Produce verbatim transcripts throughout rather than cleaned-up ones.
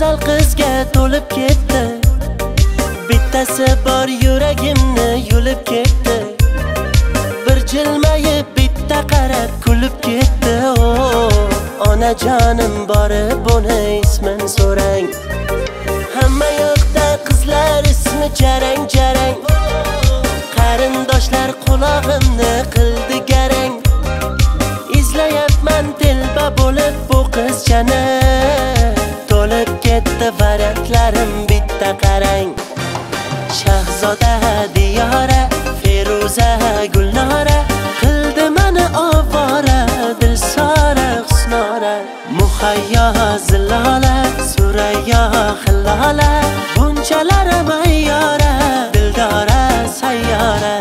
go'zal qizga to'lib ketdi. Bittasi bor yuragimni yulib ketdi. Bir jilmayib bitta qarab kulib ketdi. Oh, onajonim borib buni ismin so'rang. Hamma yoqda qizlar ismi jarang jarang. Qarindoshlar qulog'imni qildi garang. Izlayapman telba bo'lib bu qizchani. To'lib ketdi variantlarim bitta qarang. Shahzoda Diyora, Feruza Gulnora qildi meni ovora, Dilsora Husnora. Muhayyo Zilola, Surayyo Hillola, bunchalar mayyora, Dildora sayyora.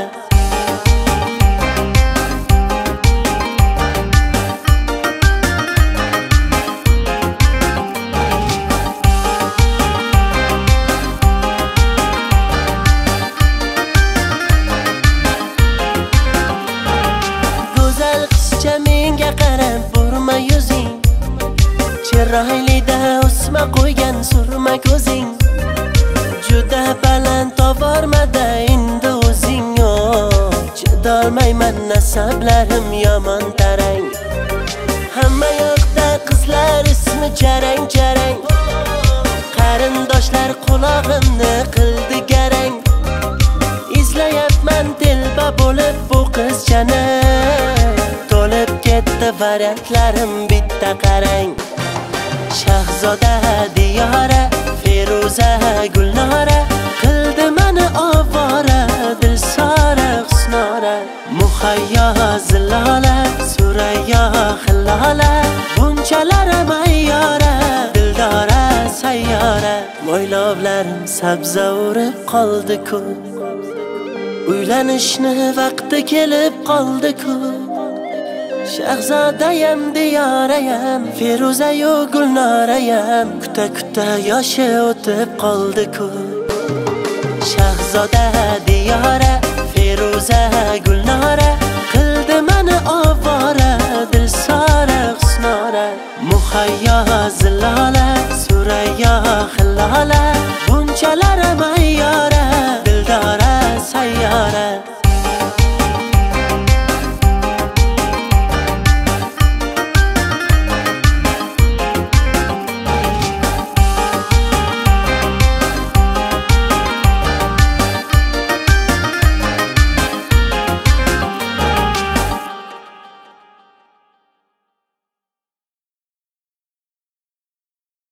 Menga qarab burma yuzing, chiroylida o'sma qo'ygan surma ko'zing. Juda baland tovormada endi o'zing. Oh, chidolmayman nasablarim yomon tarang. Hamma yoqda qizlar ismi jarang jarang. Qarindoshlar qulog'imni qildi garang. Izlayapman telba bo'lib bu qizchani. To'lib ketdi variantlarim bitta qarang. Shahzoda Diyora, Feruza Gulnora qildi meni ovora, Dilsora Husnora. Muhayyo Zilola, Surayyo Hillola, bunchalar mayyora, Dildora sayyora. Mo'ylovlarim sabza urib qoldi-ku, uylanishni vaqti kelib qoldi-ku. Shahzodayam Diyorayam, Feruzayu Gulnorayam kuta kuta yoshi o'tib qoldi-ku. Shahzoda Diyora, Feruza Gulnora qildi meni ovora, Dilsora Husnora. Muhayyo Zilola, Surayyo Hillola, bunchalar mayyora,